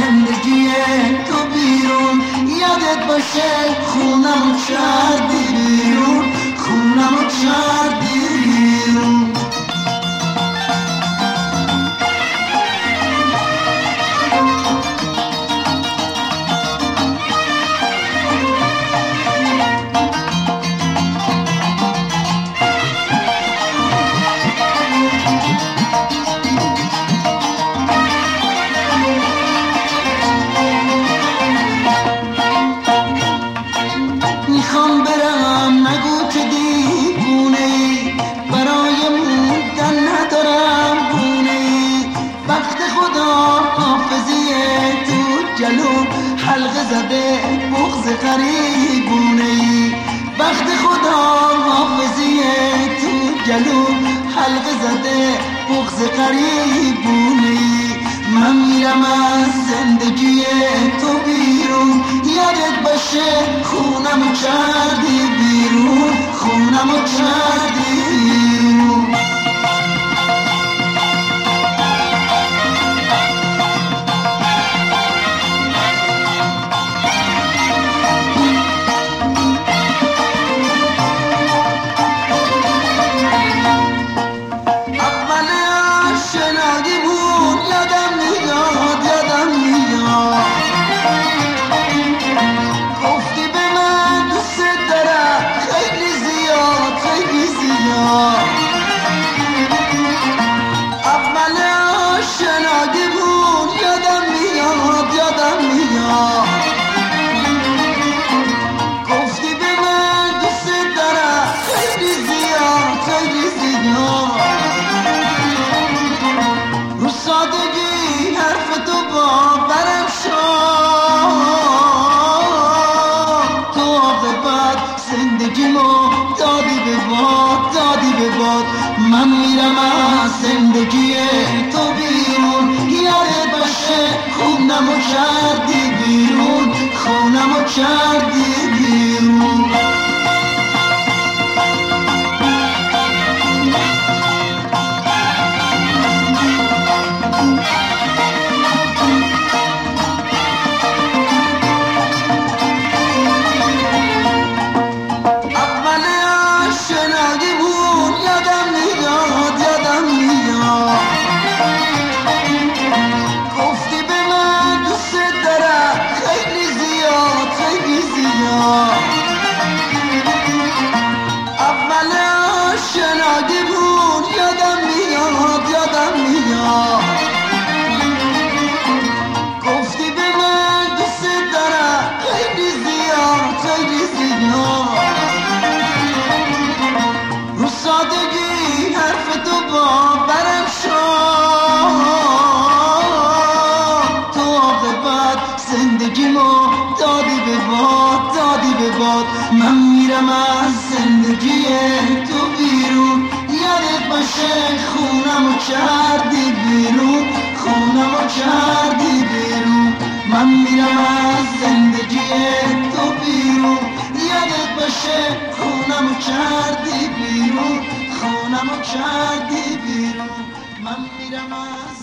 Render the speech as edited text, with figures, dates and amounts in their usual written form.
زندگی تو بیرون. یادت باشه خونمو کردی بیرون، خونمو کردی بیرون. میخوام برم نگو که دیوونه ای، برای موندن ندارم گونه ای. وقت خدا حافظیه تو جلو حلقه زده بغض غریبونه ای. وقت خدا حافظیه تو جلو حلقه زده بغض غریبونه ای. من میرم از زندگی تو بیرون. یادت باشه خونمو کردی بیرون، خونمو کردی بیرون. من میرم از زندگی تو بیرون. یادت باشه خونمو کردی بیرون، خونمو کردی بیرون. گفتی به من دوست دارم خیلی زیاد، خیلی زیاد. رو سادگی حرف تو باورم شد. تو عاقبت زندگیمو دادی به باد، دادی به باد. من میرم از زندگی تو بیرون. یادت باشه خونمو کردی بیرون، خونمو کردی بیرون. من میرم از زندگی تو بیرون. یادت باشه خونمو کردی بیرون، خونمو کردی بیرون. من میرم از